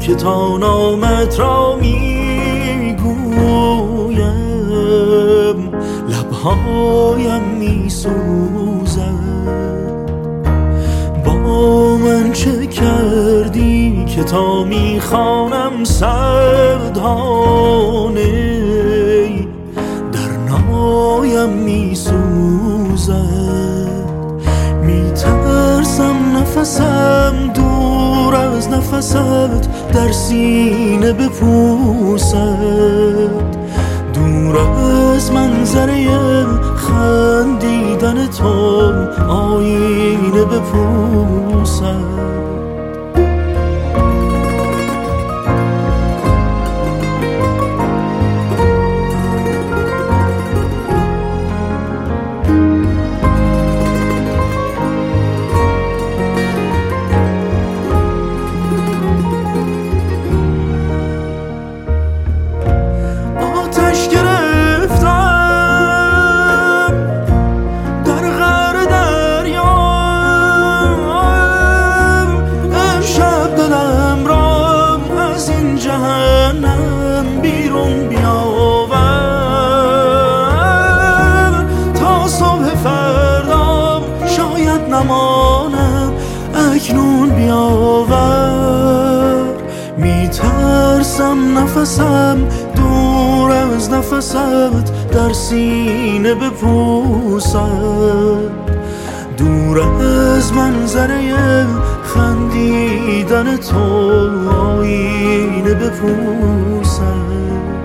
که تا نامت را میگویم لبهایم میسوزد. با من چه کردی که تا میخوانم سردانه در نایم میسوزد. میترسم نفسم دور از نفست در سینه بپوسد. دور از منظره خندیدن تو آینه بپوسد. بیرون بیاور تا صبح فردا شاید نمانم اکنون بیاور. میترسم نفسم دور از نفست در سینه بپوسد. دور از منظره خندیدن تو آینه بپوسد.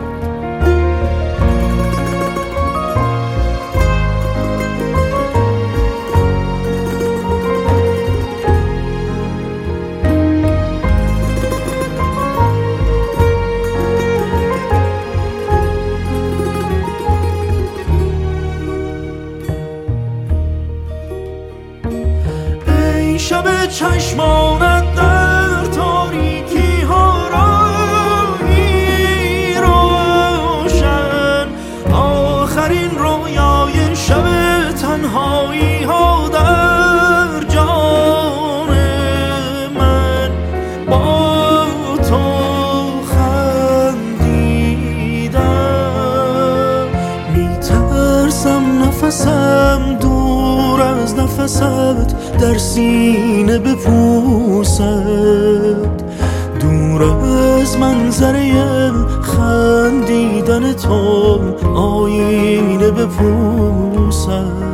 شب چشمانت در تاریکی ها راهی روشن، آخرین رویای شب تنهایی ها در جان من با تو خندیدم. میترسم نفسم دور از نفست در سینه بپوسد. دور از منظره خندیدن تو آینه بپوسد.